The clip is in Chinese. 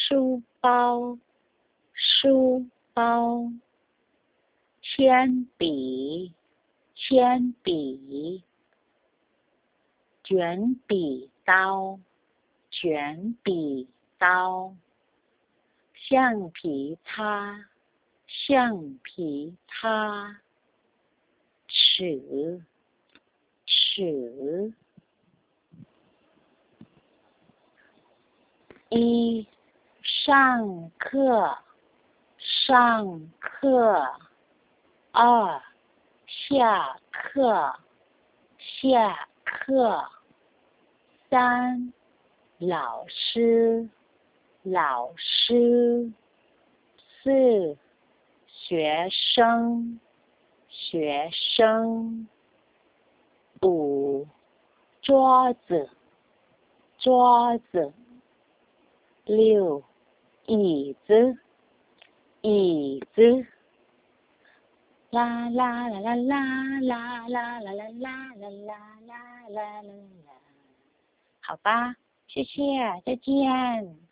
书包，书包。铅笔，铅笔。卷笔刀，卷笔刀。橡皮擦，橡皮擦。尺，尺。一，上课，上课。二，下课，下课。三，老师，老师。四，学生，学生。五，桌子，桌子。六，椅子，椅子。啦啦啦啦啦啦啦啦啦啦啦啦啦啦啦啦。好吧，谢谢，再见。